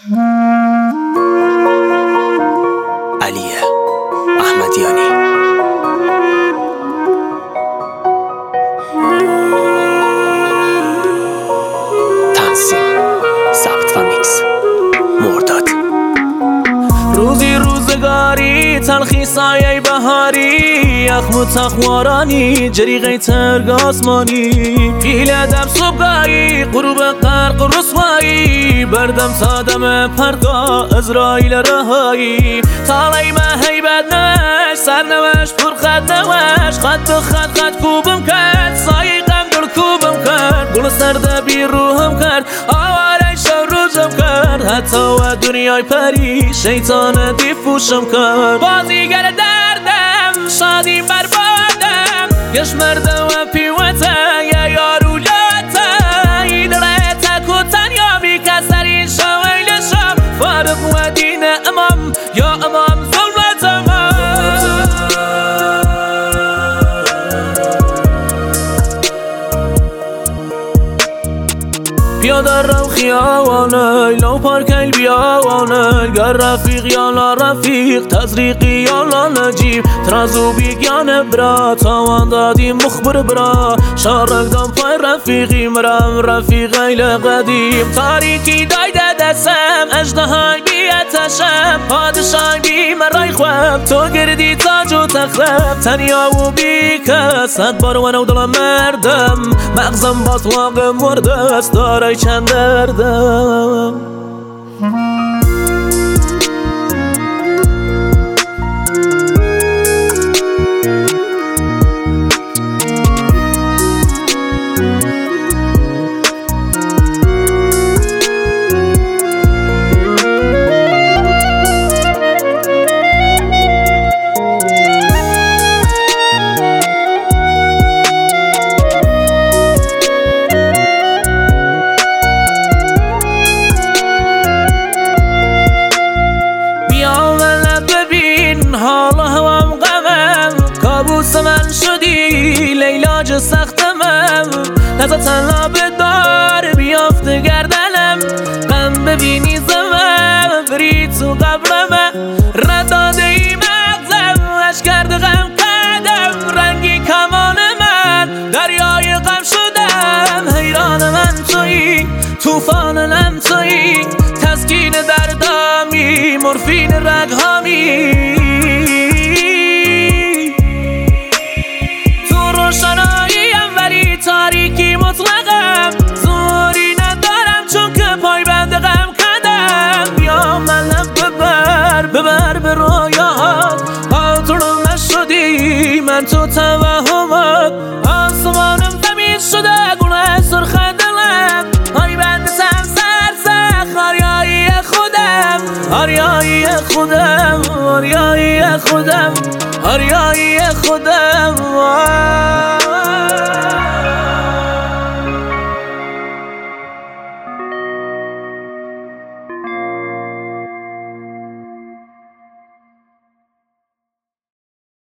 علی احمدیانی. تنظیم، ضبط و میکس مرداد. روزی روزگاری تلخی سایه بهاری، یخم و تخمارانی جریقه ترگ آسمانی، پیل دم صبحگاهی غروب غرق و رسوایی، بردم تا دم پرگاه ازرائیل رهایی، تالی من هیبت نوش سرنوش پر خط نوش، خط به خط کوبم کرد سایه غم دل کوبم کرد، گل سرد بی روحم کرد آواره شب روزم کرد، حتی و دنیای پری شیطان دیفوشم کرد، بازیگر دردم شادی بربادم گش مردم و پیوته یا یارو لاته این ریت کتن یا بی کسری شویل شم فارق و دین امام یا امام ظلمت امام. پیاده رو خیابانه لو پارکیل بیابانه، گر رفیق یا لا رفیق تزریقی یا لا نجیب، ترازو بیگیانه برا تاوان دادی مخبر برا، شارک دام پای رفیقی مرم رفیق ایل قدیم، تاریکی دایده دستم اجدهای بیتشم، پادشای بی مرای خواب تو گردی تاج و تخرب، تنیا و بی کس صد بار ونو دلم مردم، مغزم باطلاق مرده است دارای چند دردم. حالا هوام غمم کابوس من شدی لیلاج سختمم، لحظه تنها به دار بیافته گردنم، غم ببینی زمم فرید تو قبرمم، رداده ای مغزم اش کرده غم کردم، رنگی کمان من دریای غم شدم، حیران من تویی توفان لم تویی، تسکین دردامی مرفین رگهامی، تاریکی مطلقم زوری ندارم چون که پای بند غم کردم، بیا من ببر به رویات آتونم نشدی من تو توهمات، آسمانم زمین شده گونه سرخ دلم، پای بندتم سرسخ آریایی خودم آریایی خودم آریایی خودم آریایی خودم.